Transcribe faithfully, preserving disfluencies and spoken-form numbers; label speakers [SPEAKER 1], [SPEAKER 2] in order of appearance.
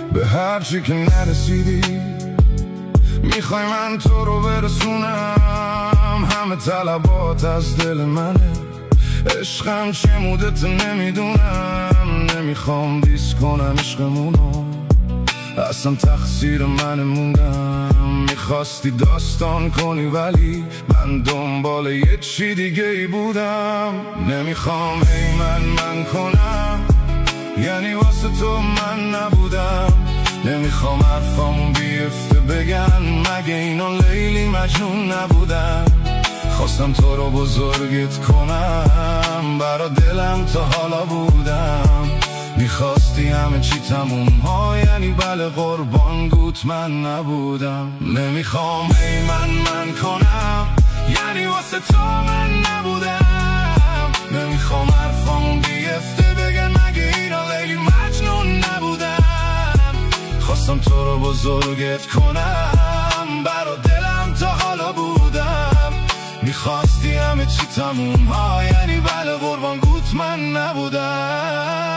[SPEAKER 1] به هرچی که نرسیدی. میخوای من تو رو برسونم، همه طلبات از دل منه. عشقم چه مدت نمیدونم، نمیخوام دیس کنم عشقمونو، اصلا تقصیر من موندم. میخواستی داستان کنی ولی من دنبال یه چی دیگه ای بودم. نمیخوام هی من من کنم، یعنی واسه تو من نبودم. نمیخوام حرفامو بیفته بگن مگه اینا لیلی مجنون نبودن. خواستم تو رو بزرگت کنم، برا دلم تا حالا بودم. میخواستی همه چی تموم ها، یعنی بله قربان گوت من نبودم. نمیخوام هی من من کنم، یعنی واسه تو من نبودم. نمیخوام حرفامون بیفته بگن مگه اینا لیلی مجنون نبودم. خواستم تو رو بزرگت کنم، برا دلم تا حالا بودم. میخواستی همه چی تموم ها، یعنی بله قربان گوت من نبودم.